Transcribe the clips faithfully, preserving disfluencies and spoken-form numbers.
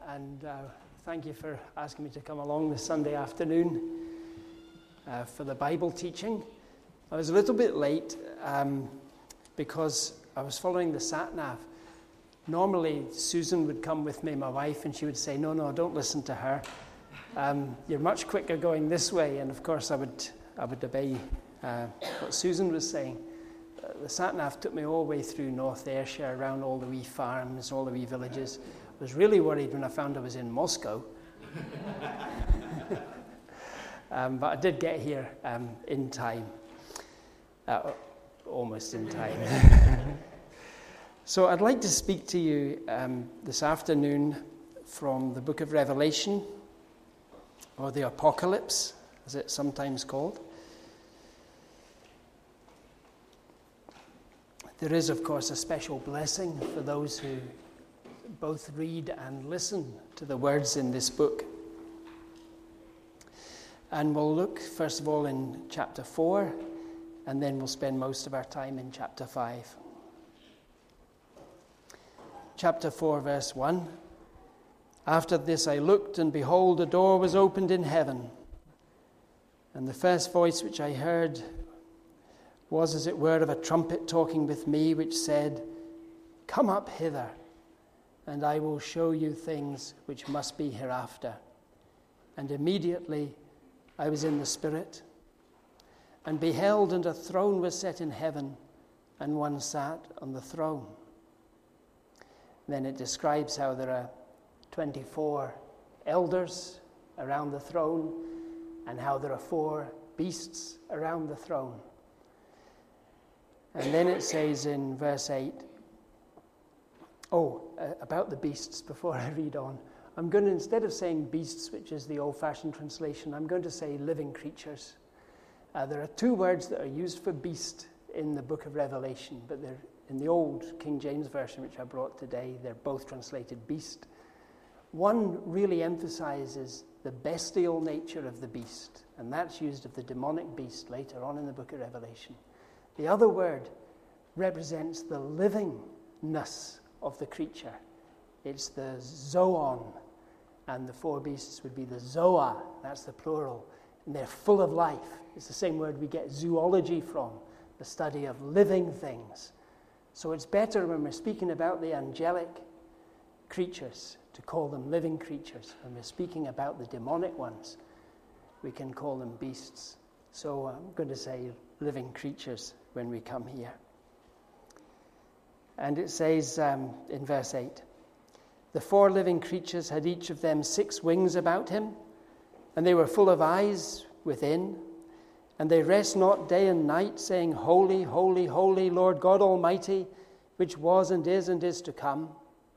and uh, thank you for asking me to come along this Sunday afternoon uh, for the Bible teaching. I was a little bit late um, because I was following the sat-nav. Normally, Susan would come with me, my wife, and she would say, no, no, don't listen to her. Um, you're much quicker going this way. And of course, I would I would obey uh, what Susan was saying. Uh, the sat-nav took me all the way through North Ayrshire, around all the wee farms, all the wee villages. I was really worried when I found I was in Moscow. um, but I did get here um, in time. Uh, almost in time. So I'd like to speak to you um, this afternoon from the book of Revelation, or the Apocalypse, as it's sometimes called. There is, of course, a special blessing for those who both read and listen to the words in this book. And we'll look, first of all, in chapter four, and then we'll spend most of our time in chapter five. Chapter four, verse one. After this I looked, and behold, a door was opened in heaven. And the first voice which I heard was, as it were, of a trumpet talking with me, which said, Come up hither, and I will show you things which must be hereafter. And immediately I was in the Spirit, and beheld, and a throne was set in heaven, and one sat on the throne. Then it describes how there are twenty-four elders around the throne, and how there are four beasts around the throne. And then it says in verse eight, oh, uh, about the beasts, before I read on, I'm going to, instead of saying beasts, which is the old-fashioned translation, I'm going to say living creatures. Uh, there are two words that are used for beast in the book of Revelation, but they're in the old King James Version, which I brought today, they're both translated beast. One really emphasizes the bestial nature of the beast, and that's used of the demonic beast later on in the book of Revelation. The other word represents the livingness of the creature. It's the zoon, and the four beasts would be the zoa, that's the plural, and they're full of life. It's the same word we get zoology from, the study of living things. So it's better when we're speaking about the angelic creatures to call them living creatures. When we're speaking about the demonic ones, we can call them beasts. So I'm going to say living creatures when we come here. And it says um, in verse eight, the four living creatures had each of them six wings about him, and they were full of eyes within, and they rest not day and night, saying, Holy, holy, holy, Lord God Almighty, which was and is and is to come.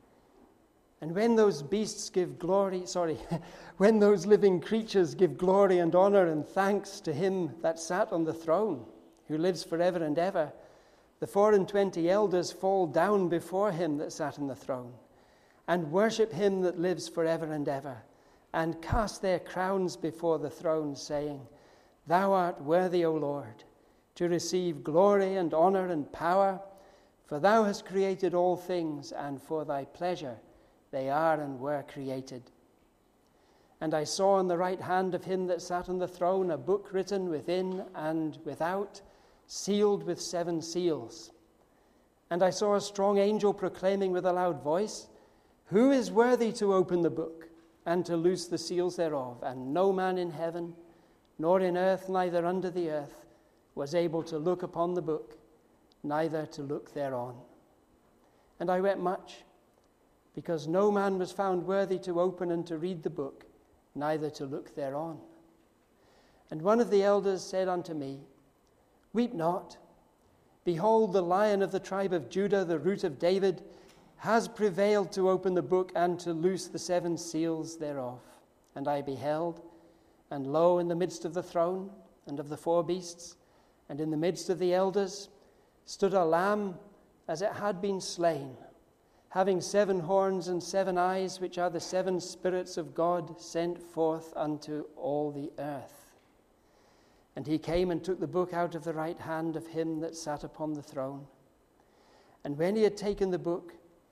And when those beasts give glory, sorry, when those living creatures give glory and honor and thanks to him that sat on the throne, who lives forever and ever, the four and twenty elders fall down before him that sat on the throne, and worship him that lives forever and ever, and cast their crowns before the throne, saying, Thou art worthy, O Lord, to receive glory and honor and power, for thou hast created all things, and for thy pleasure they are and were created. And I saw on the right hand of him that sat on the throne a book written within and without, sealed with seven seals. And I saw a strong angel proclaiming with a loud voice, Who is worthy to open the book and to loose the seals thereof? And no man in heaven, nor in earth, neither under the earth, was able to look upon the book, neither to look thereon. And I wept much, because no man was found worthy to open and to read the book, neither to look thereon. And one of the elders said unto me, Weep not. Behold, the Lion of the tribe of Judah, the Root of David, has prevailed to open the book and to loose the seven seals thereof. And I beheld, and lo, in the midst of the throne and of the four beasts, and in the midst of the elders, stood a lamb as it had been slain, having seven horns and seven eyes, which are the seven spirits of God sent forth unto all the earth. And he came and took the book out of the right hand of him that sat upon the throne. And when he had taken the book,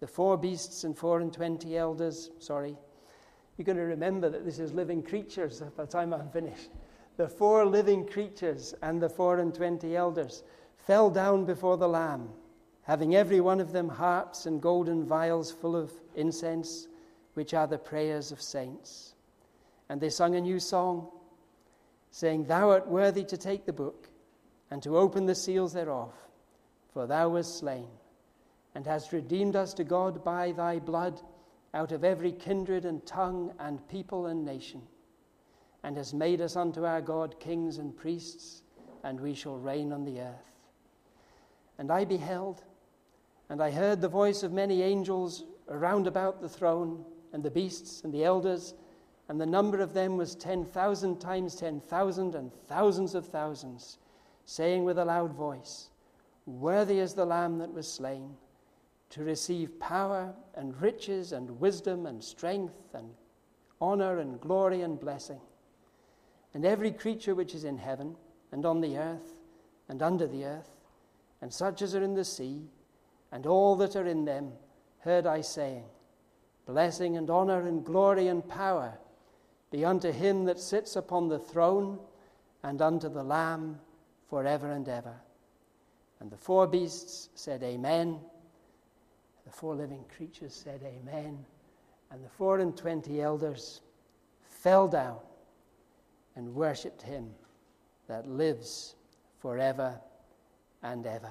the four beasts and four and twenty elders, sorry, you're going to remember that this is living creatures by the time I'm finished. The four living creatures and the four and twenty elders fell down before the Lamb, having every one of them harps and golden vials full of incense, which are the prayers of saints. And they sung a new song, saying, Thou art worthy to take the book and to open the seals thereof, for thou wast slain, and hast redeemed us to God by thy blood out of every kindred and tongue and people and nation, and hast made us unto our God kings and priests, and we shall reign on the earth. And I beheld, and I heard the voice of many angels around about the throne, and the beasts and the elders, and the number of them was ten thousand times ten thousand and thousands of thousands, saying with a loud voice, Worthy is the Lamb that was slain, to receive power and riches and wisdom and strength and honor and glory and blessing. And every creature which is in heaven and on the earth and under the earth, and such as are in the sea, and all that are in them, heard I saying, Blessing and honor and glory and power be unto him that sits upon the throne and unto the Lamb forever and ever. And the four beasts said, Amen. The four living creatures said, Amen. And the four and twenty elders fell down and worshipped him that lives forever and ever.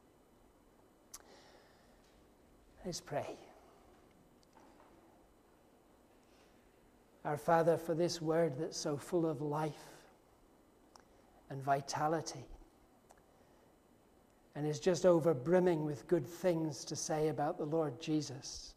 Let's pray. Our Father, for this word that's so full of life and vitality, and is just over brimming with good things to say about the Lord Jesus,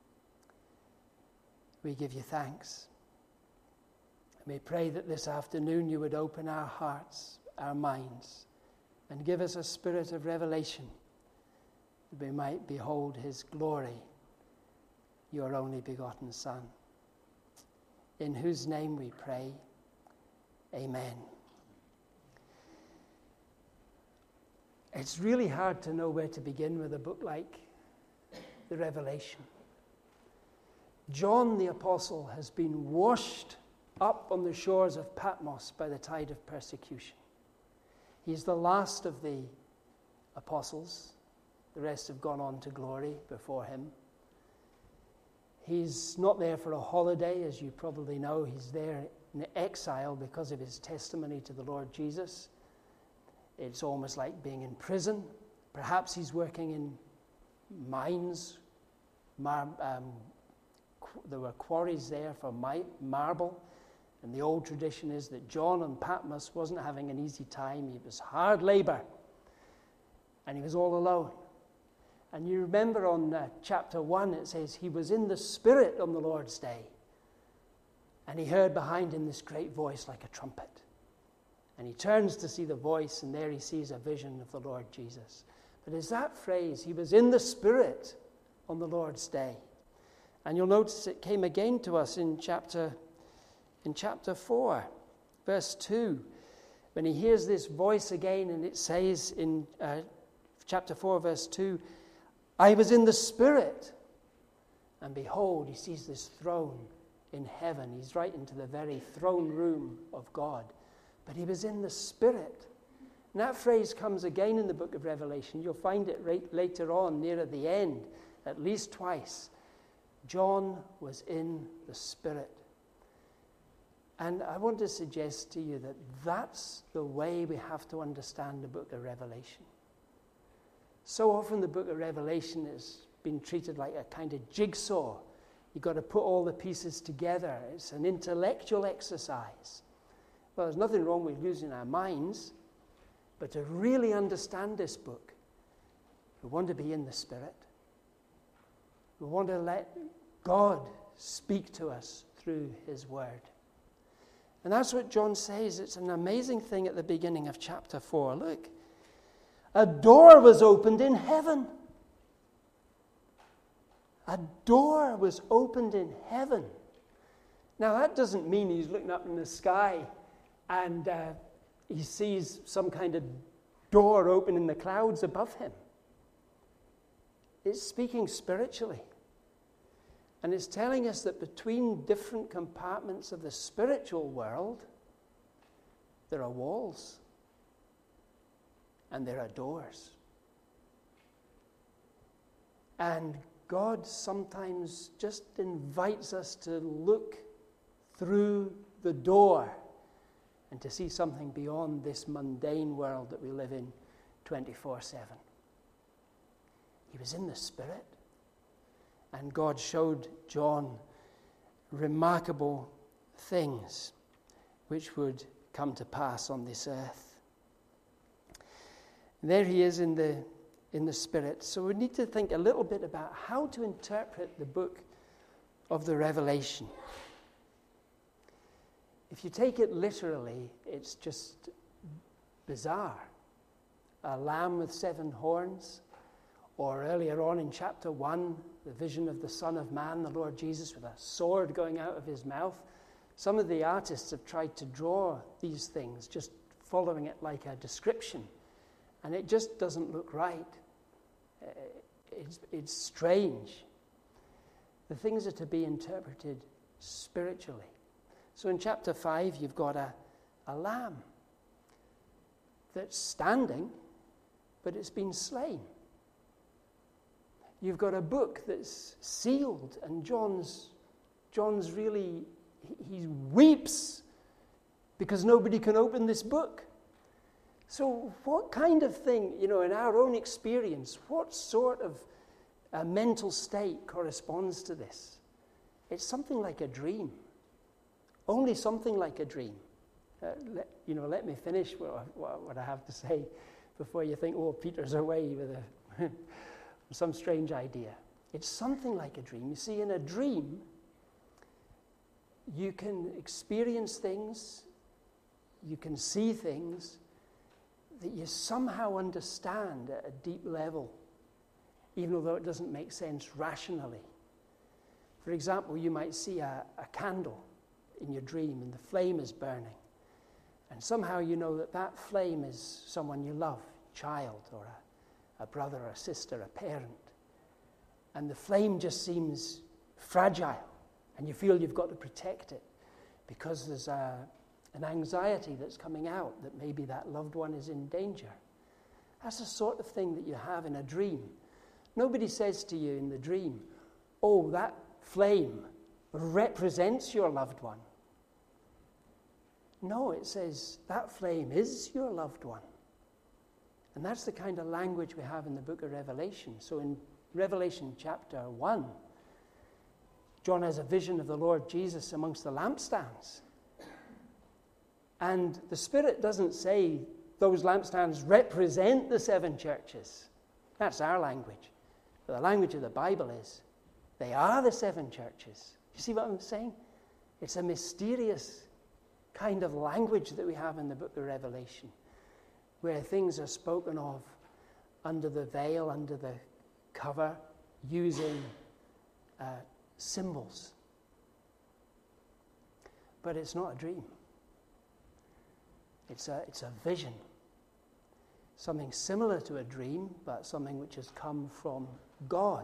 we give you thanks. And we pray that this afternoon you would open our hearts, our minds, and give us a spirit of revelation, that we might behold his glory, your only begotten Son, in whose name we pray. Amen. It's really hard to know where to begin with a book like the Revelation. John the Apostle has been washed up on the shores of Patmos by the tide of persecution. He's the last of the apostles. The rest have gone on to glory before him. He's not there for a holiday, as you probably know. He's there in exile because of his testimony to the Lord Jesus. It's almost like being in prison. Perhaps he's working in mines. Mar- um, qu- there were quarries there for mi- marble. And the old tradition is that John on Patmos wasn't having an easy time. He was hard labor. And he was all alone. And you remember on uh, chapter one, it says, he was in the Spirit on the Lord's day. And he heard behind him this great voice like a trumpet. And he turns to see the voice, and there he sees a vision of the Lord Jesus. But it's that phrase, he was in the Spirit on the Lord's day. And you'll notice it came again to us in chapter, in chapter four, verse two. When he hears this voice again, and it says in uh, chapter four, verse two, I was in the Spirit. And behold, he sees this throne in heaven. He's right into the very throne room of God. But he was in the Spirit. And that phrase comes again in the book of Revelation. You'll find it right later on, near at the end, at least twice. John was in the Spirit. And I want to suggest to you that that's the way we have to understand the book of Revelation. So often the book of Revelation has been treated like a kind of jigsaw. You've got to put all the pieces together. It's an intellectual exercise. Well, there's nothing wrong with using our minds, but to really understand this book, we want to be in the Spirit. We want to let God speak to us through his word. And that's what John says. It's an amazing thing at the beginning of chapter four. Look. A door was opened in heaven. A door was opened in heaven. Now, that doesn't mean he's looking up in the sky and uh, he sees some kind of door open in the clouds above him. it's speaking spiritually. And it's telling us that between different compartments of the spiritual world, there are walls and there are doors. And God sometimes just invites us to look through the door and to see something beyond this mundane world that we live in twenty-four seven. He was in the Spirit, and God showed John remarkable things which would come to pass on this earth. And there he is in the in the Spirit. So we need to think a little bit about how to interpret the book of the Revelation. If you take it literally, it's just bizarre. A lamb with seven horns, or earlier on in chapter one, the vision of the Son of Man, the Lord Jesus, with a sword going out of his mouth. Some of the artists have tried to draw these things, just following it like a description, and it just doesn't look right. It's, it's strange. The things are to be interpreted spiritually. So in chapter five, you've got a, a lamb that's standing, but it's been slain. You've got a book that's sealed, and John's, John's really, he, he weeps because nobody can open this book. So what kind of thing, you know, in our own experience, what sort of a mental state corresponds to this? It's something like a dream. Only something like a dream. Uh, let, you know, let me finish what, what, what I have to say before you think, oh, Peter's away with a some strange idea. It's something like a dream. You see, in a dream, you can experience things, you can see things that you somehow understand at a deep level, even though it doesn't make sense rationally. For example, you might see a, a candle in your dream and the flame is burning. And somehow you know that that flame is someone you love, a child or a, a brother or a sister, a parent. And the flame just seems fragile and you feel you've got to protect it because there's a an anxiety that's coming out that maybe that loved one is in danger. That's the sort of thing that you have in a dream. Nobody says to you in the dream, oh, that flame represents your loved one. No, it says that flame is your loved one. And that's the kind of language we have in the book of Revelation. So in Revelation chapter one, John has a vision of the Lord Jesus amongst the lampstands. And the Spirit doesn't say those lampstands represent the seven churches. That's our language. But the language of the Bible is, they are the seven churches. You see what I'm saying? It's a mysterious kind of language that we have in the book of Revelation, where things are spoken of under the veil, under the cover, using uh, symbols. But it's not a dream. It's a, it's a vision. Something similar to a dream, but something which has come from God.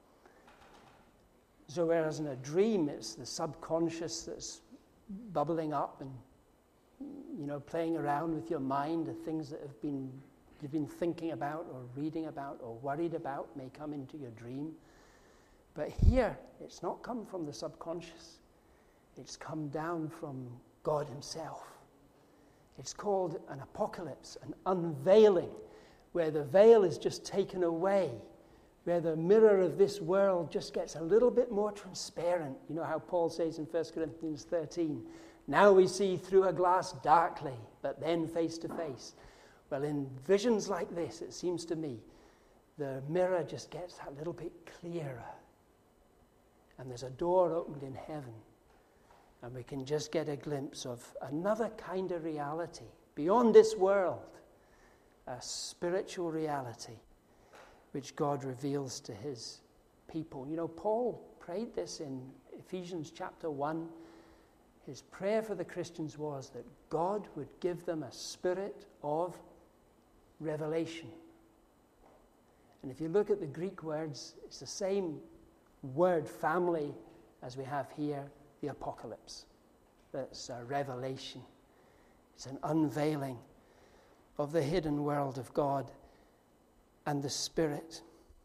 So whereas in a dream, it's the subconscious that's bubbling up and, you know, playing around with your mind, the things that have been you've been thinking about or reading about or worried about may come into your dream. But here, it's not come from the subconscious. It's come down from God himself. It's called an apocalypse, an unveiling, where the veil is just taken away, where the mirror of this world just gets a little bit more transparent. You know how Paul says in First Corinthians thirteen, now we see through a glass darkly, but then face to face. Well, in visions like this, it seems to me, the mirror just gets a little bit clearer. And there's a door opened in heaven. And we can just get a glimpse of another kind of reality beyond this world, a spiritual reality which God reveals to his people. You know, Paul prayed this in Ephesians chapter one. His prayer for the Christians was that God would give them a spirit of revelation. And if you look at the Greek words, it's the same word family as we have here, the apocalypse. That's a revelation. It's an unveiling of the hidden world of God and the Spirit.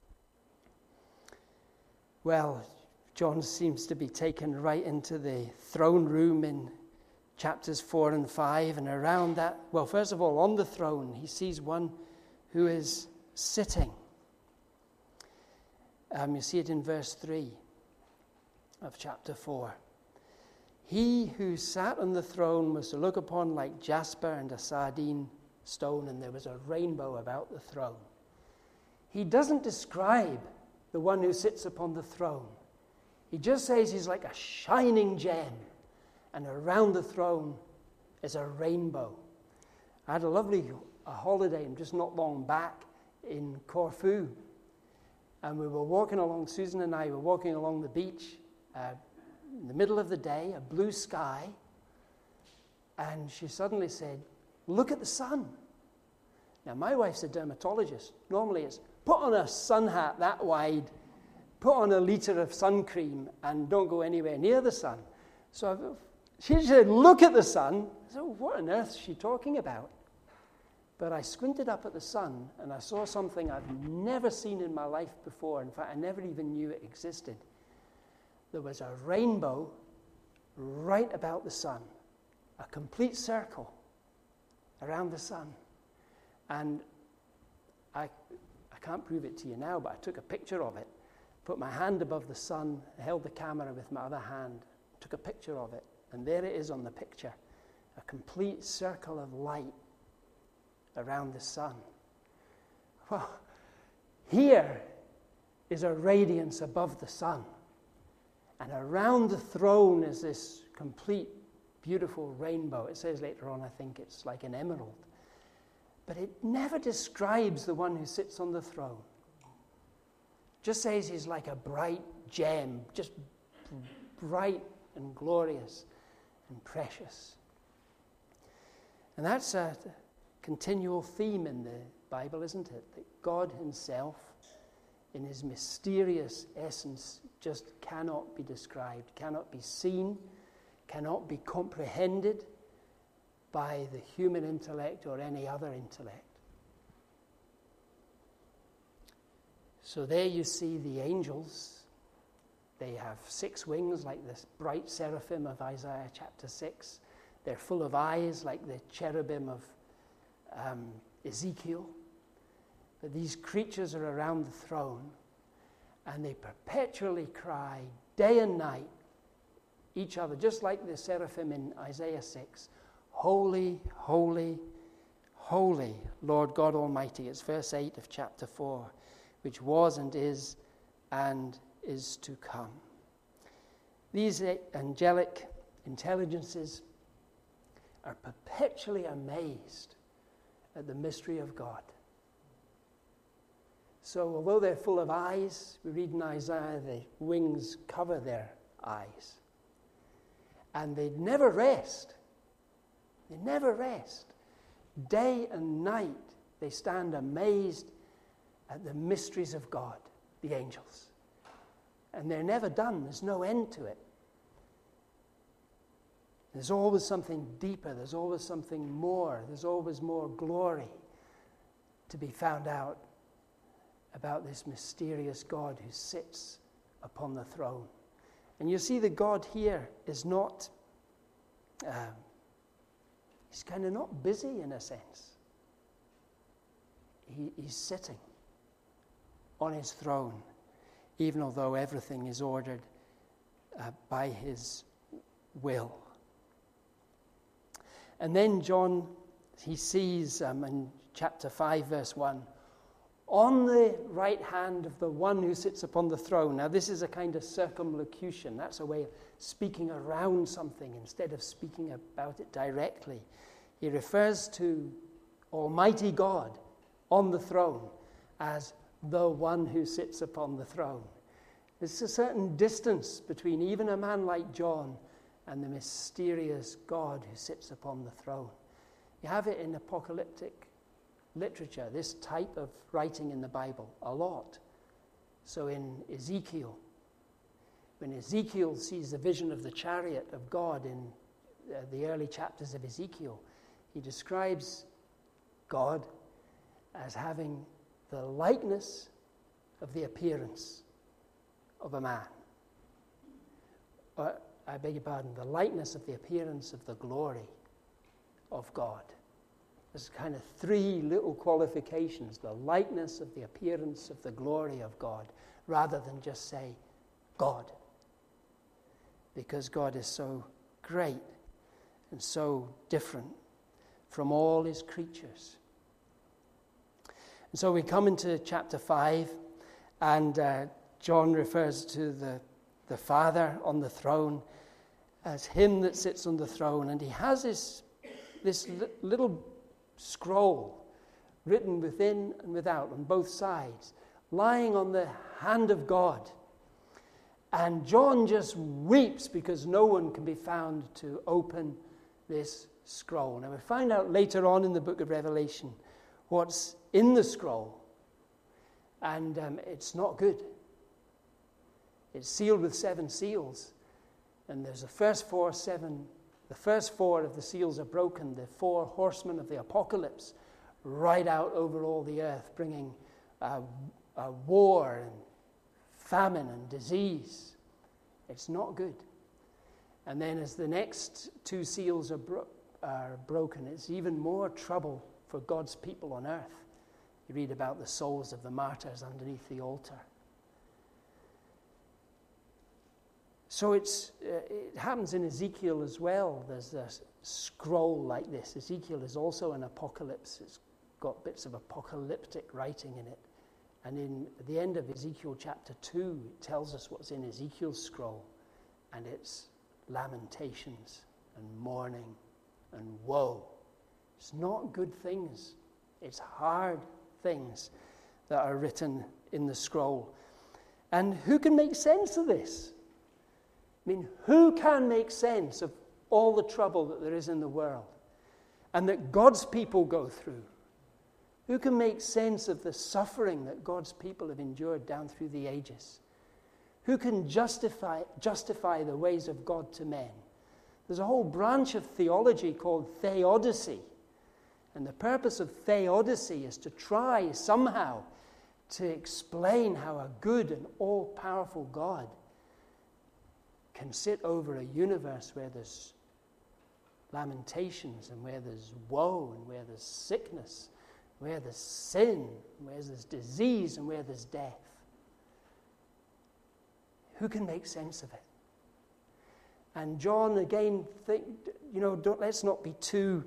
Well, John seems to be taken right into the throne room in chapters four and five, and around that, well, first of all, on the throne, he sees one who is sitting. Um, you see it in verse three of chapter four. He who sat on the throne was to look upon like jasper and a sardine stone, and there was a rainbow about the throne. He doesn't describe the one who sits upon the throne. He just says he's like a shining gem, and around the throne is a rainbow. I had a lovely a holiday just not long back in Corfu, and we were walking along, Susan and I were walking along the beach uh, in the middle of the day, a blue sky, and she suddenly said, "Look at the sun." Now, my wife's a dermatologist. Normally it's put on a sun hat that wide, put on a litre of sun cream, and don't go anywhere near the sun. So I've, she said, "Look at the sun." I said, "What on earth is she talking about?" But I squinted up at the sun, and I saw something I've never seen in my life before. In fact, I never even knew it existed. There was a rainbow right about the sun, a complete circle around the sun. And I, I can't prove it to you now, but I took a picture of it, put my hand above the sun, held the camera with my other hand, took a picture of it, and there it is on the picture, a complete circle of light around the sun. Well, here is a radiance above the sun, and around the throne is this complete, beautiful rainbow. It says later on, I think it's like an emerald. But it never describes the one who sits on the throne. Just says he's like a bright gem, just bright and glorious and precious. And that's a continual theme in the Bible, isn't it? That God himself, in his mysterious essence, just cannot be described, cannot be seen, cannot be comprehended by the human intellect or any other intellect. So there you see the angels. They have six wings like this bright seraphim of Isaiah chapter six. They're full of eyes like the cherubim of um, Ezekiel. But these creatures are around the throne, and they perpetually cry day and night each other, just like the seraphim in Isaiah six. Holy, holy, holy, Lord God Almighty. It's verse eight of chapter four, which was and is and is to come. These angelic intelligences are perpetually amazed at the mystery of God. So although they're full of eyes, we read in Isaiah the wings cover their eyes. And they never rest. They never rest. Day and night they stand amazed at the mysteries of God, the angels. And they're never done. There's no end to it. There's always something deeper. There's always something more. There's always more glory to be found out about this mysterious God who sits upon the throne. And you see the God here is not, um, he's kind of not busy in a sense. He, he's sitting on his throne, even although everything is ordered uh, by his will. And then John, he sees um, in chapter five, verse one, on the right hand of the one who sits upon the throne. Now this is a kind of circumlocution. That's a way of speaking around something instead of speaking about it directly. He refers to Almighty God on the throne as the one who sits upon the throne. There's a certain distance between even a man like John and the mysterious God who sits upon the throne. You have it in apocalyptic literature, this type of writing in the Bible, a lot. So in Ezekiel, when Ezekiel sees the vision of the chariot of God in uh, the early chapters of Ezekiel, he describes God as having the likeness of the appearance of a man. Or, I beg your pardon, the likeness of the appearance of the glory of God. There's kind of three little qualifications: the likeness of the appearance of the glory of God, rather than just say God. Because God is so great and so different from all his creatures. And so we come into chapter five, and uh, John refers to the, the Father on the throne as him that sits on the throne. And he has this, this li- little scroll written within and without on both sides, lying on the hand of God. And John just weeps because no one can be found to open this scroll. Now we find out later on in the book of Revelation what's in the scroll, and um, it's not good. It's sealed with seven seals, and there's the first four seven the first four of the seals are broken, the four horsemen of the apocalypse ride out over all the earth, bringing uh, uh, war and famine and disease. It's not good. And then as the next two seals are, bro- are broken, it's even more trouble for God's people on earth. You read about the souls of the martyrs underneath the altar. So it's uh, it happens in Ezekiel as well. There's a scroll like this. Ezekiel is also an apocalypse. It's got bits of apocalyptic writing in it. And in at the end of Ezekiel chapter two, it tells us what's in Ezekiel's scroll. And it's lamentations and mourning and woe. It's not good things. It's hard things that are written in the scroll. And who can make sense of this? I mean, who can make sense of all the trouble that there is in the world and that God's people go through? Who can make sense of the suffering that God's people have endured down through the ages? Who can justify, justify the ways of God to men? There's a whole branch of theology called theodicy. And the purpose of theodicy is to try somehow to explain how a good and all-powerful God can sit over a universe where there's lamentations and where there's woe and where there's sickness, where there's sin, where there's disease and where there's death. Who can make sense of it? And John, again, think, you know, don't, let's not be too,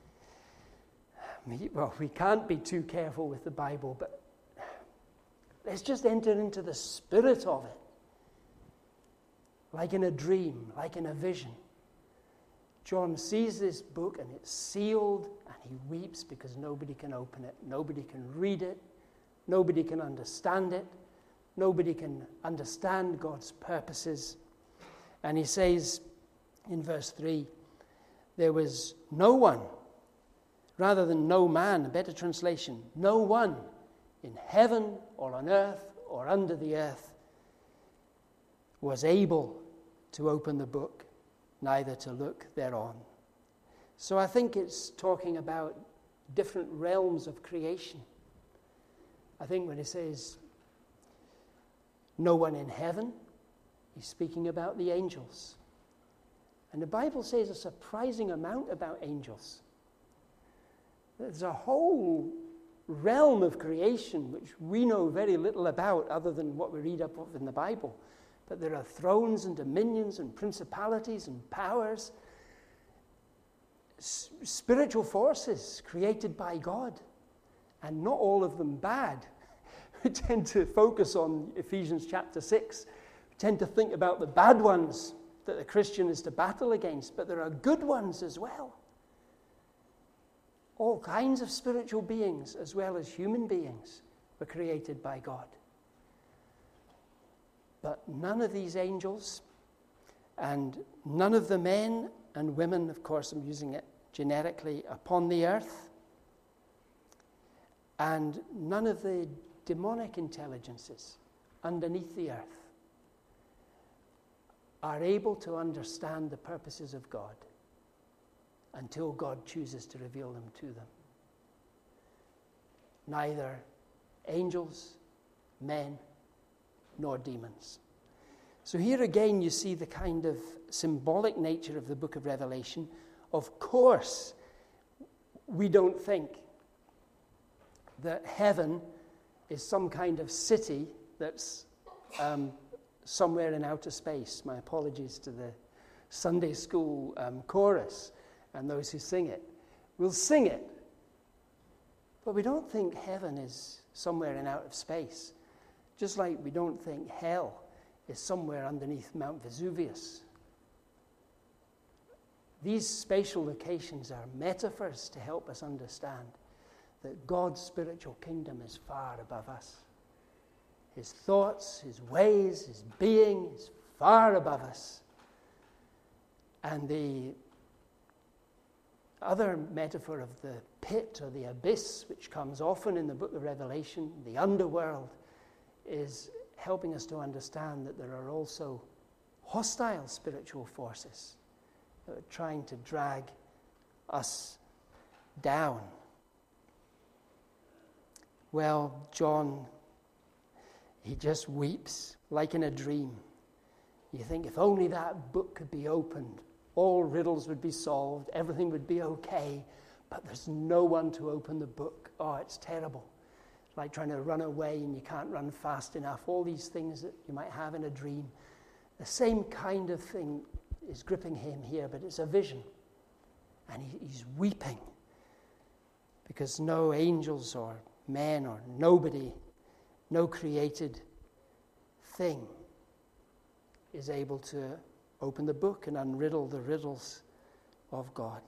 well, we can't be too careful with the Bible, but let's just enter into the spirit of it. Like in a dream, like in a vision. John sees this book and it's sealed, and he weeps because nobody can open it, nobody can read it, nobody can understand it, nobody can understand God's purposes. And he says in verse three, there was no one, rather than no man, a better translation, no one in heaven or on earth or under the earth was able to open the book, neither to look thereon. So I think it's talking about different realms of creation. I think when it says no one in heaven, he's speaking about the angels. And the Bible says a surprising amount about angels. There's a whole realm of creation which we know very little about other than what we read up of in the Bible. But there are thrones and dominions and principalities and powers, s- spiritual forces created by God, and not all of them bad. We tend to focus on Ephesians chapter six. We tend to think about the bad ones that the Christian is to battle against, but there are good ones as well. All kinds of spiritual beings as well as human beings were created by God. But none of these angels and none of the men and women, of course I'm using it generically, upon the earth and none of the demonic intelligences underneath the earth are able to understand the purposes of God until God chooses to reveal them to them. Neither angels, men, nor demons. So here again you see the kind of symbolic nature of the book of Revelation. Of course, we don't think that heaven is some kind of city that's um, somewhere in outer space. My apologies to the Sunday school um, chorus and those who sing it. We'll sing it, but we don't think heaven is somewhere in outer space, just like we don't think hell is somewhere underneath Mount Vesuvius. These spatial locations are metaphors to help us understand that God's spiritual kingdom is far above us. His thoughts, his ways, his being is far above us. And the other metaphor of the pit or the abyss, which comes often in the book of Revelation, the underworld, is helping us to understand that there are also hostile spiritual forces that are trying to drag us down. Well, John, he just weeps like in a dream. You think, if only that book could be opened, all riddles would be solved, everything would be okay, but there's no one to open the book. Oh, it's terrible. It's like trying to run away and you can't run fast enough. All these things that you might have in a dream. The same kind of thing is gripping him here, but it's a vision. And he, he's weeping because no angels or men or nobody, no created thing is able to open the book and unriddle the riddles of God.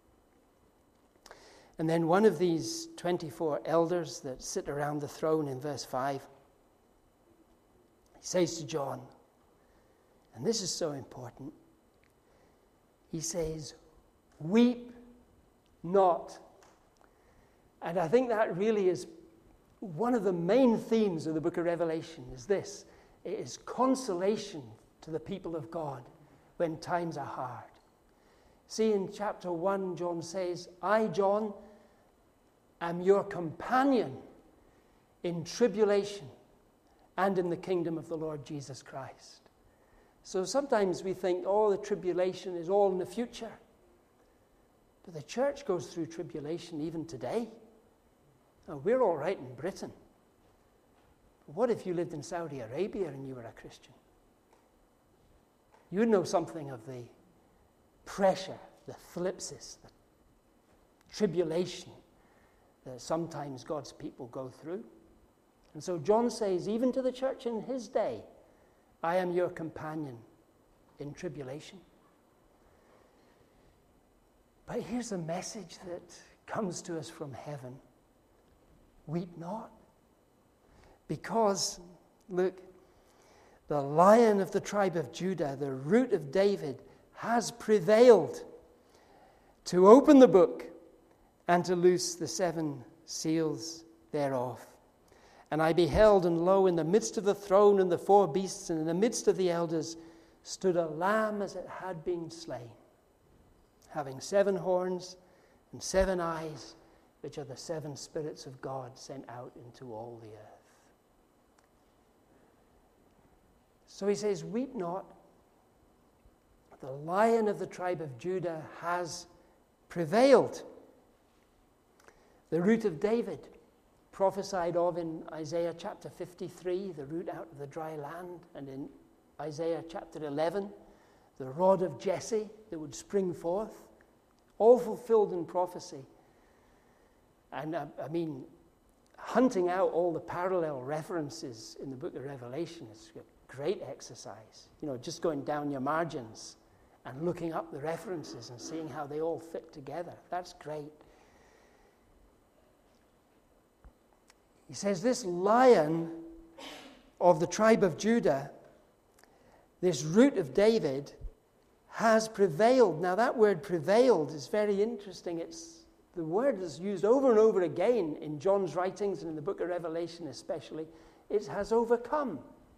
And then one of these twenty-four elders that sit around the throne in verse five, he says to John, and this is so important, he says, "Weep not." And I think that really is one of the main themes of the book of Revelation is this. It is consolation to the people of God when times are hard. See, in chapter one, John says, "I, John, am your companion in tribulation and in the kingdom of the Lord Jesus Christ." So sometimes we think, oh, the tribulation is all in the future. But the church goes through tribulation even today. Now, we're all right in Britain. But what if you lived in Saudi Arabia and you were a Christian? You would know something of the pressure, the thlipsis, the tribulation that sometimes God's people go through. And so John says, even to the church in his day, I am your companion in tribulation. But here's a message that comes to us from heaven. Weep not. Because, look, the Lion of the tribe of Judah, the Root of David, has prevailed to open the book and to loose the seven seals thereof. And I beheld, and lo, in the midst of the throne and the four beasts, and in the midst of the elders, stood a lamb as it had been slain, having seven horns and seven eyes, which are the seven spirits of God sent out into all the earth. So he says, weep not. The Lion of the tribe of Judah has prevailed. The Root of David, prophesied of in Isaiah chapter fifty-three, the root out of the dry land, and in Isaiah chapter eleven, the rod of Jesse that would spring forth, all fulfilled in prophecy. And uh, I mean, hunting out all the parallel references in the book of Revelation is a great exercise. You know, just going down your margins and looking up the references and seeing how they all fit together. That's great. He says, this Lion of the tribe of Judah, this Root of David, has prevailed. Now that word prevailed is very interesting. It's the word is used over and over again in John's writings and in the book of Revelation especially. It has overcome.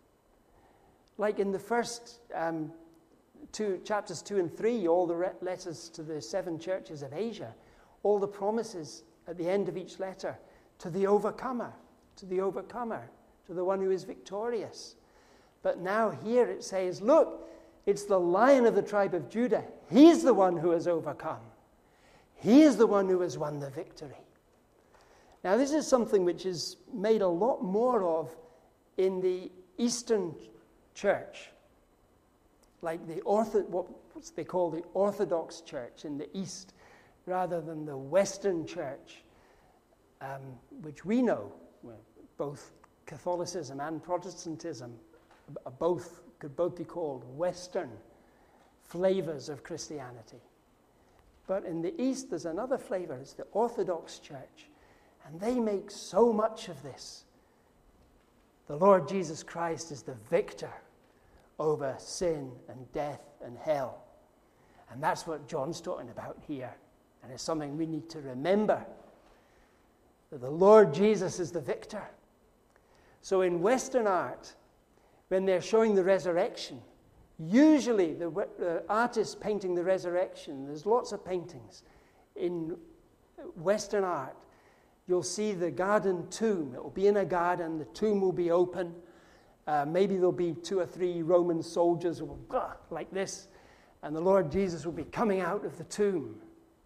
Like in the first um, two chapters two and three, all the re- letters to the seven churches of Asia, all the promises at the end of each letter to the overcomer, to the overcomer, to the one who is victorious. But now here it says, look, it's the Lion of the tribe of Judah. He's the one who has overcome. He is the one who has won the victory. Now this is something which is made a lot more of in the Eastern Church, like the ortho, what they call the Orthodox Church in the East, rather than the Western Church, um, which we know, well, both Catholicism and Protestantism, are both could both be called Western flavors of Christianity. But in the East, there's another flavor. It's the Orthodox Church, and they make so much of this. The Lord Jesus Christ is the victor over sin and death and hell. And that's what John's talking about here. And it's something we need to remember, that the Lord Jesus is the victor. So in Western art, when they're showing the resurrection, usually the uh, artist painting the resurrection, there's lots of paintings. In Western art, you'll see the garden tomb. It will be in a garden. The tomb will be open. Uh, maybe there'll be two or three Roman soldiers who will go like this, and the Lord Jesus will be coming out of the tomb.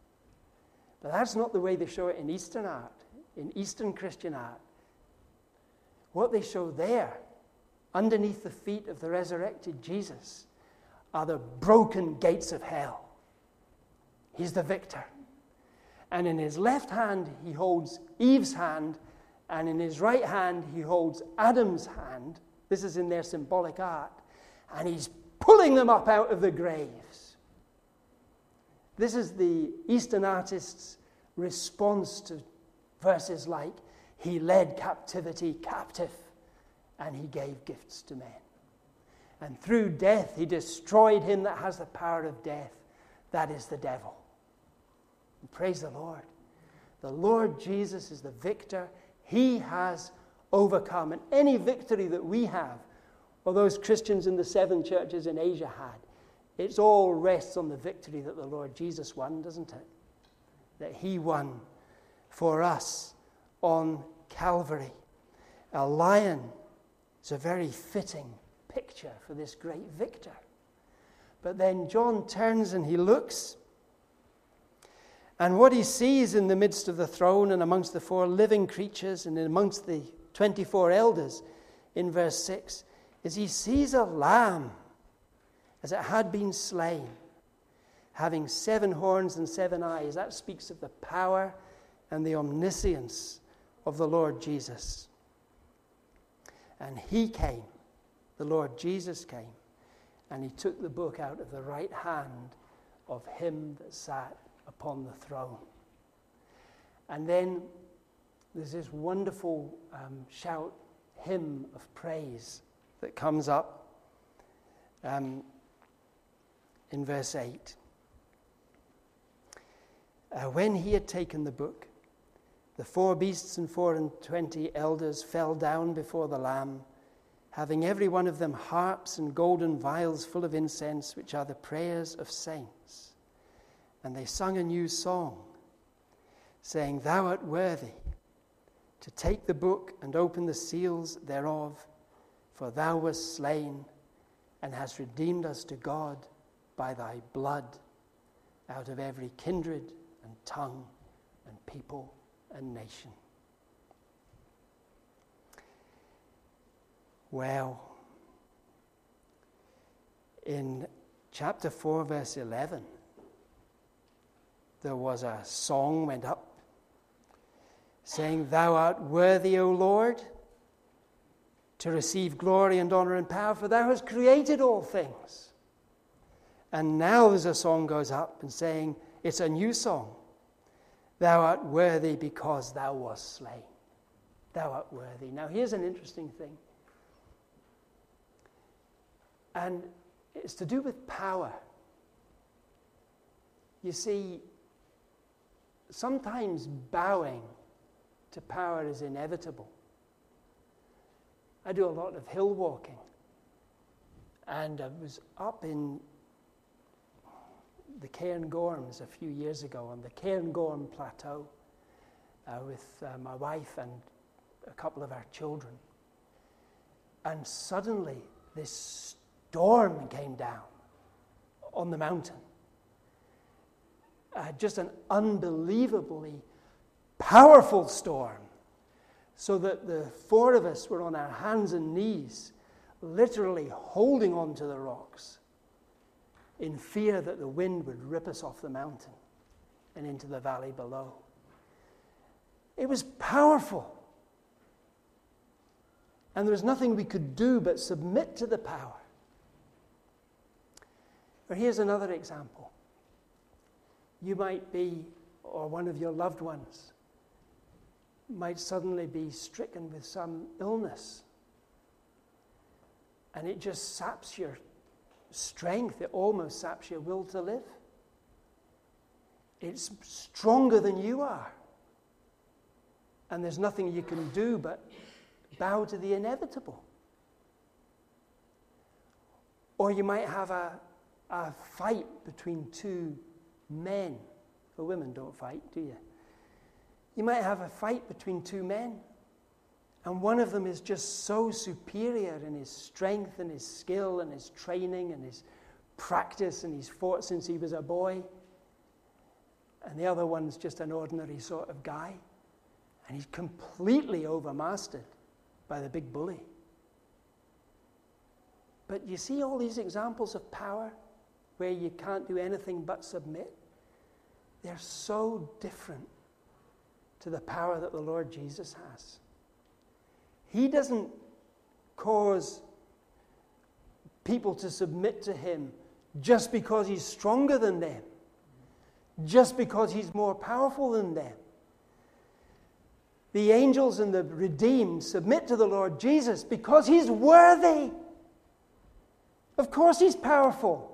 But that's not the way they show it in Eastern art, in Eastern Christian art. What they show there, underneath the feet of the resurrected Jesus, are the broken gates of hell. He's the victor. And in his left hand, he holds Eve's hand, and in his right hand, he holds Adam's hand. This is in their symbolic art. And he's pulling them up out of the graves. This is the Eastern artist's response to verses like, he led captivity captive, and he gave gifts to men. And through death, he destroyed him that has the power of death. That is the devil. And praise the Lord. The Lord Jesus is the victor. He has overcome. And any victory that we have, or those Christians in the seven churches in Asia had, it all rests on the victory that the Lord Jesus won, doesn't it? That he won for us on Calvary. A lion is a very fitting picture for this great victor. But then John turns and he looks, and what he sees in the midst of the throne and amongst the four living creatures and amongst the twenty-four elders in verse six is he sees a lamb as it had been slain, having seven horns and seven eyes. That speaks of the power and the omniscience of the Lord Jesus. And he came, the Lord Jesus came, and he took the book out of the right hand of him that sat upon the throne. And then there's this wonderful um, shout, hymn of praise that comes up um, in verse eight. Uh, when he had taken the book, the four beasts and four and twenty elders fell down before the Lamb, having every one of them harps and golden vials full of incense, which are the prayers of saints. And they sung a new song, saying, Thou art worthy to take the book and open the seals thereof, for thou wast slain and hast redeemed us to God by thy blood out of every kindred and tongue and people and nation. Well, in chapter four, verse eleven, there was a song went up saying, Thou art worthy, O Lord, to receive glory and honor and power, for thou hast created all things. And now there's a song goes up and saying, it's a new song. Thou art worthy because thou wast slain. Thou art worthy. Now here's an interesting thing. And it's to do with power. You see, sometimes bowing to power is inevitable. I do a lot of hill walking, and I was up in the Cairngorms a few years ago on the Cairngorm Plateau uh, with uh, my wife and a couple of our children. And suddenly this storm came down on the mountain. Uh, just an unbelievably powerful storm, so that the four of us were on our hands and knees, literally holding onto the rocks in fear that the wind would rip us off the mountain and into the valley below. It was powerful. And there was nothing we could do but submit to the power. Or here's another example. You might be, or one of your loved ones might suddenly be stricken with some illness, and it just saps your strength. It almost saps your will to live. It's stronger than you are, and there's nothing you can do but bow to the inevitable. Or you might have a, a fight between two men. For women don't fight, do you? You might have a fight between two men, and one of them is just so superior in his strength and his skill and his training and his practice, and he's fought since he was a boy, and the other one's just an ordinary sort of guy, and he's completely overmastered by the big bully. But you see all these examples of power where you can't do anything but submit? They're so different to the power that the Lord Jesus has. He doesn't cause people to submit to him just because he's stronger than them, just because he's more powerful than them. The angels and the redeemed submit to the Lord Jesus because he's worthy. Of course he's powerful.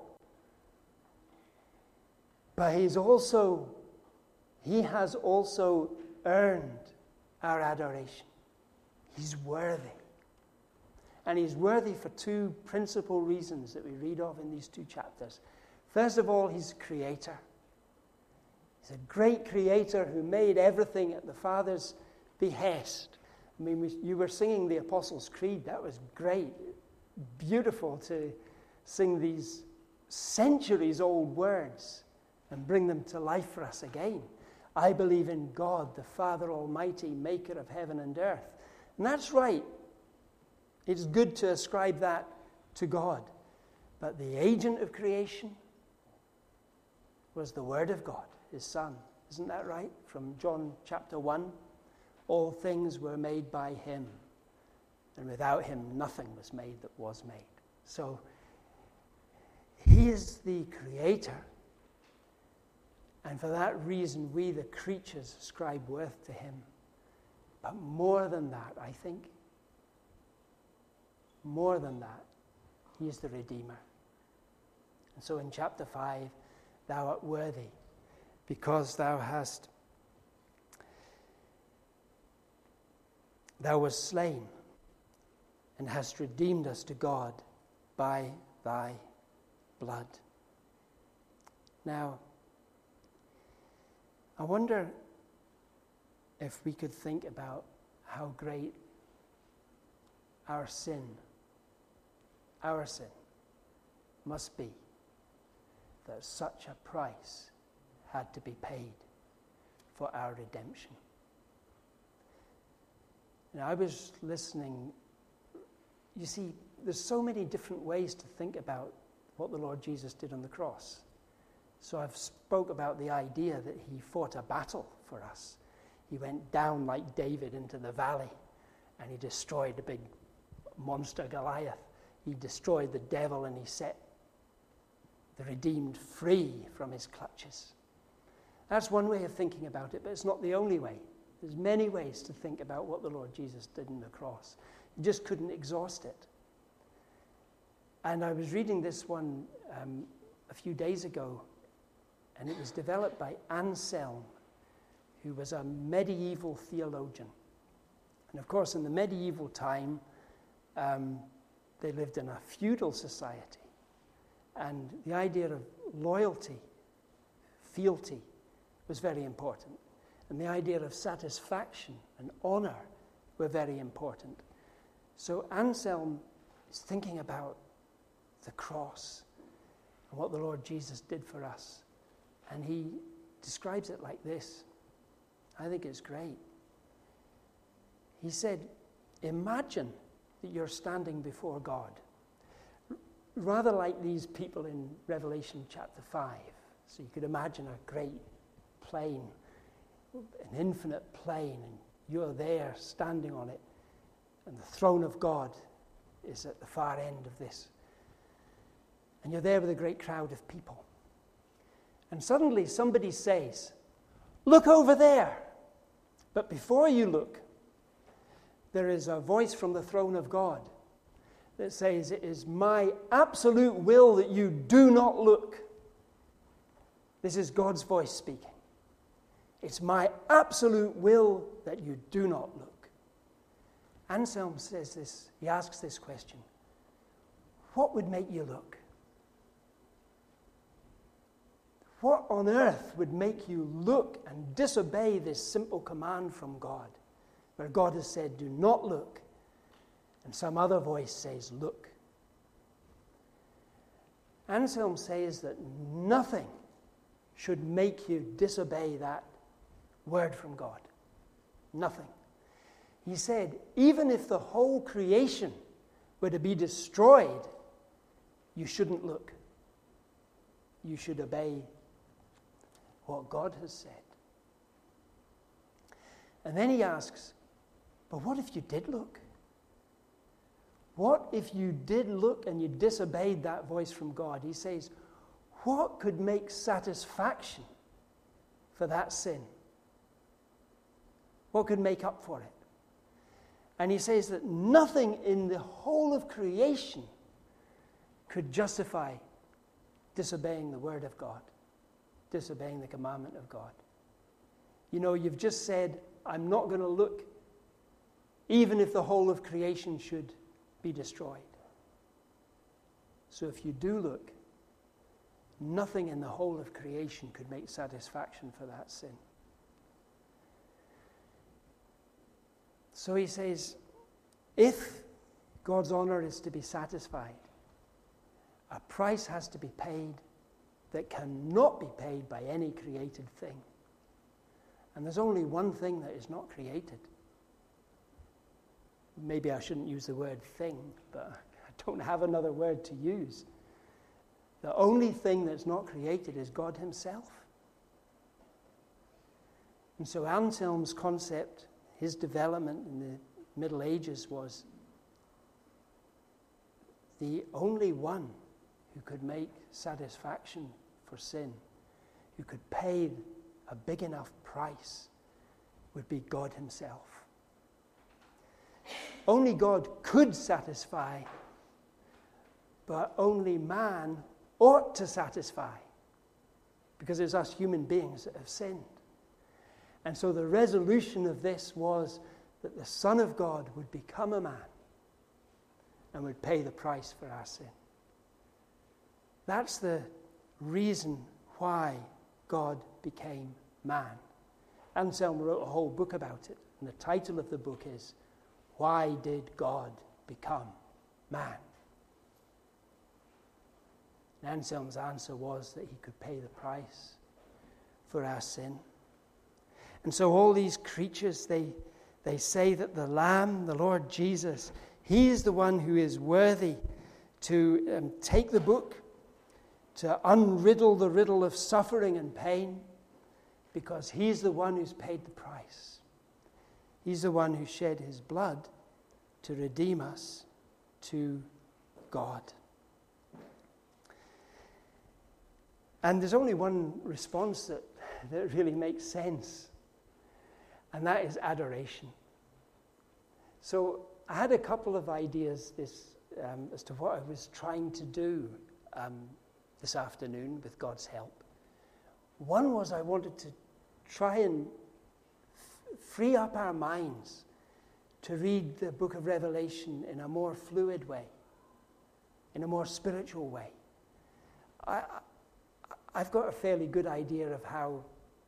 But he's also, he has also earned our adoration. He's worthy. And he's worthy for two principal reasons that we read of in these two chapters. First of all, he's creator. He's a great creator who made everything at the Father's behest. I mean, we, you were singing the Apostles' Creed. That was great. Beautiful to sing these centuries-old words and bring them to life for us again. I believe in God, the Father Almighty, maker of heaven and earth. And that's right. It's good to ascribe that to God. But the agent of creation was the Word of God, his Son. Isn't that right? From John chapter one, all things were made by him, and without him nothing was made that was made. So he is the creator. And for that reason, we, the creatures, ascribe worth to him. But more than that, I think, more than that, he is the Redeemer. And so in chapter five, thou art worthy, because thou hast, thou wast slain, and hast redeemed us to God by thy blood. Now, I wonder if we could think about how great our sin, our sin, must be, that such a price had to be paid for our redemption. And I was listening. You see, there's so many different ways to think about what the Lord Jesus did on the cross. So I've spoke about the idea that he fought a battle for us. He went down like David into the valley, and he destroyed the big monster Goliath. He destroyed the devil, and he set the redeemed free from his clutches. That's one way of thinking about it, but it's not the only way. There's many ways to think about what the Lord Jesus did on the cross. You just couldn't exhaust it. And I was reading this one um, a few days ago, and it was developed by Anselm, who was a medieval theologian. And of course, in the medieval time, um, they lived in a feudal society. And the idea of loyalty, fealty, was very important. And the idea of satisfaction and honor were very important. So Anselm is thinking about the cross and what the Lord Jesus did for us. And he describes it like this. I think it's great. He said, imagine that you're standing before God, rather like these people in Revelation chapter five. So you could imagine a great plain, an infinite plain, and you're there standing on it, and the throne of God is at the far end of this. And you're there with a great crowd of people. And suddenly somebody says, look over there. But before you look, there is a voice from the throne of God that says, it is my absolute will that you do not look. This is God's voice speaking. It's my absolute will that you do not look. Anselm says this, he asks this question, what would make you look? What on earth would make you look and disobey this simple command from God, where God has said, do not look, and some other voice says, look? Anselm says that nothing should make you disobey that word from God. Nothing. He said, even if the whole creation were to be destroyed, you shouldn't look. You should obey what God has said. And then he asks, but what if you did look? What if you did look and you disobeyed that voice from God? He says, what could make satisfaction for that sin? What could make up for it? And he says that nothing in the whole of creation could justify disobeying the word of God, disobeying the commandment of God. You know, you've just said, I'm not going to look, even if the whole of creation should be destroyed. So if you do look, nothing in the whole of creation could make satisfaction for that sin. So he says, if God's honor is to be satisfied, a price has to be paid that cannot be paid by any created thing. And there's only one thing that is not created. Maybe I shouldn't use the word thing, but I don't have another word to use. The only thing that's not created is God himself. And so Anselm's concept, his development in the Middle Ages, was the only one who could make satisfaction for sin, who could pay a big enough price, would be God himself. Only God could satisfy, but only man ought to satisfy, because it's us human beings that have sinned. And so the resolution of this was that the Son of God would become a man and would pay the price for our sin. That's the reason why God became man. Anselm wrote a whole book about it, and the title of the book is, Why Did God Become Man? And Anselm's answer was that he could pay the price for our sin. And so all these creatures, they, they say that the Lamb, the Lord Jesus, he is the one who is worthy to um, take the book, to unriddle the riddle of suffering and pain, because he's the one who's paid the price. He's the one who shed his blood to redeem us to God. And there's only one response that, that really makes sense, and that is adoration. So I had a couple of ideas this um, as to what I was trying to do um, this afternoon with God's help. One was I wanted to try and free up our minds to read the book of Revelation in a more fluid way, in a more spiritual way. I, I've got a fairly good idea of how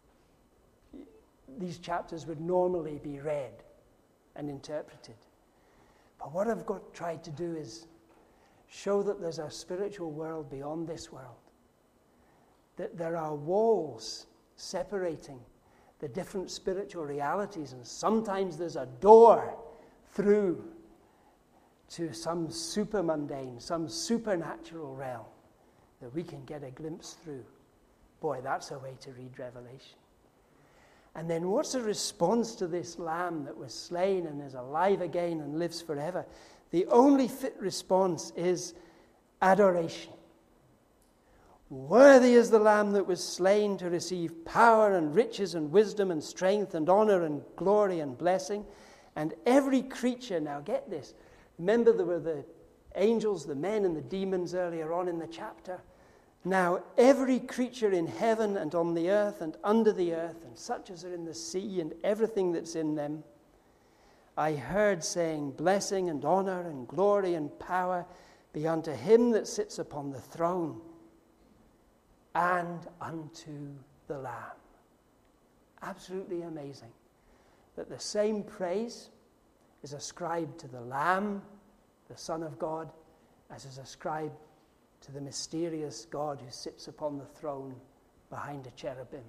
these chapters would normally be read and interpreted. But what I've got tried to do is show that there's a spiritual world beyond this world, that there are walls separating the different spiritual realities, and sometimes there's a door through to some super mundane, some supernatural realm that we can get a glimpse through. Boy, that's a way to read Revelation. And then what's the response to this lamb that was slain and is alive again and lives forever? The only fit response is adoration. Worthy is the lamb that was slain to receive power and riches and wisdom and strength and honor and glory and blessing. And every creature, now get this, remember there were the angels, the men and the demons earlier on in the chapter. Now every creature in heaven and on the earth and under the earth, and such as are in the sea and everything that's in them, I heard saying, blessing and honor and glory and power be unto him that sits upon the throne and unto the Lamb. Absolutely amazing that the same praise is ascribed to the Lamb, the Son of God, as is ascribed to the mysterious God who sits upon the throne behind a cherubim.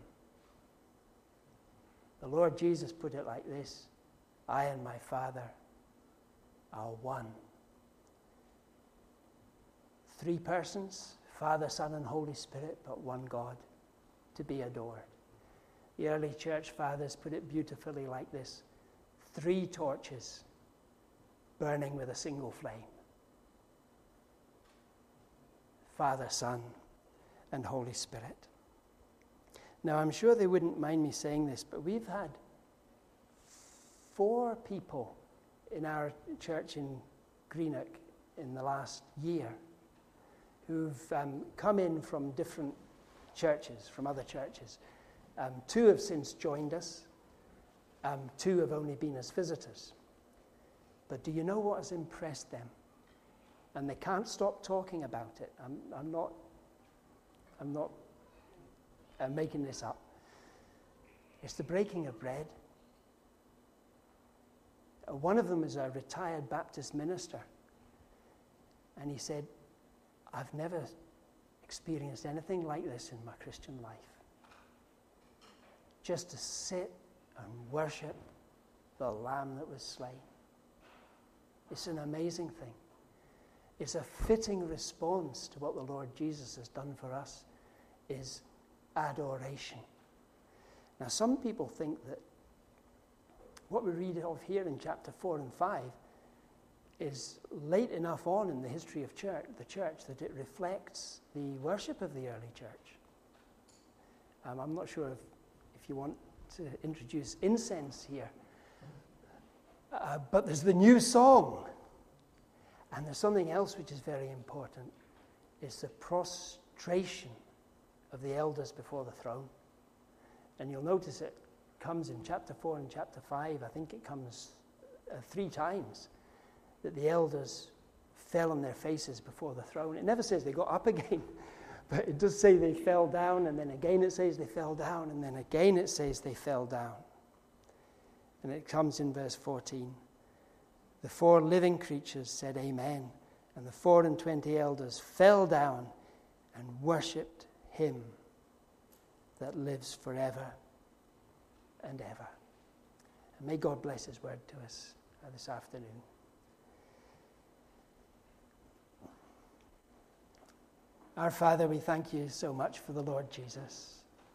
The Lord Jesus put it like this: I and my Father are one. Three persons, Father, Son, and Holy Spirit, but one God to be adored. The early church fathers put it beautifully like this: three torches burning with a single flame. Father, Son, and Holy Spirit. Now, I'm sure they wouldn't mind me saying this, but we've had four people in our church in Greenock in the last year who've um, come in from different churches, from other churches. Um, two have since joined us. Um, two have only been as visitors. But do you know what has impressed them? And they can't stop talking about it. I'm, I'm not, I'm not uh, making this up. It's the breaking of bread. Uh, one of them is a retired Baptist minister. And he said, I've never experienced anything like this in my Christian life. Just to sit and worship the Lamb that was slain. It's an amazing thing. It's a fitting response to what the Lord Jesus has done for us, is adoration. Now, some people think that what we read of here in chapter four and five is late enough on in the history of church, the church that it reflects the worship of the early church. Um, I'm not sure if, if you want to introduce incense here, uh, but there's the new song. And there's something else which is very important. It's the prostration of the elders before the throne. And you'll notice it comes in chapter four and chapter five. I think it comes uh, three times that the elders fell on their faces before the throne. It never says they got up again, but it does say they fell down, and then again it says they fell down, and then again it says they fell down. And it comes in verse fourteen. The four living creatures said amen, and the four and twenty elders fell down and worshipped him that lives forever and ever. And may God bless his word to us uh, this afternoon. Our Father, we thank you so much for the Lord Jesus.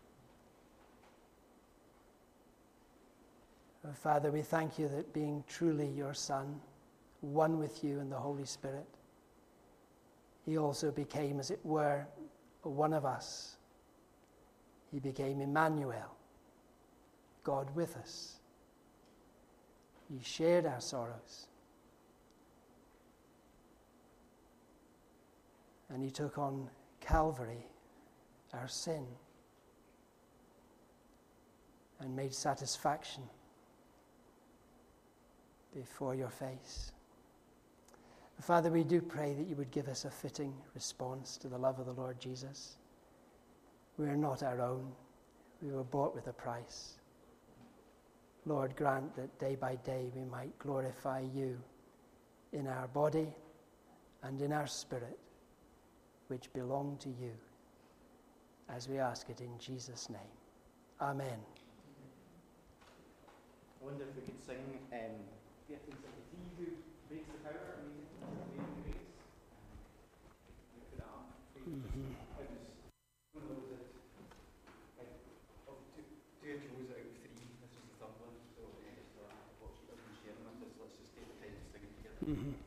Our Father, we thank you that being truly your Son, one with you in the Holy Spirit, he also became, as it were, one of us. He became Emmanuel, God with us. He shared our sorrows. And he took on Calvary our sin and made satisfaction before your face. Father, we do pray that you would give us a fitting response to the love of the Lord Jesus. We are not our own. We were bought with a price. Lord, grant that day by day we might glorify you in our body and in our spirit, which belong to you, as we ask it in Jesus' name. Amen. I wonder if we could sing um, thirteen seventy-three, Who Breaks the Power, Amazing, Amazing Grace. Um, put it up. Mm-hmm. I was one of those that, like, of two, two chose out of three. This was the third one, so I just thought, I've watched it and sharing with us. Let's just take the time to sing it together. Mm-hmm.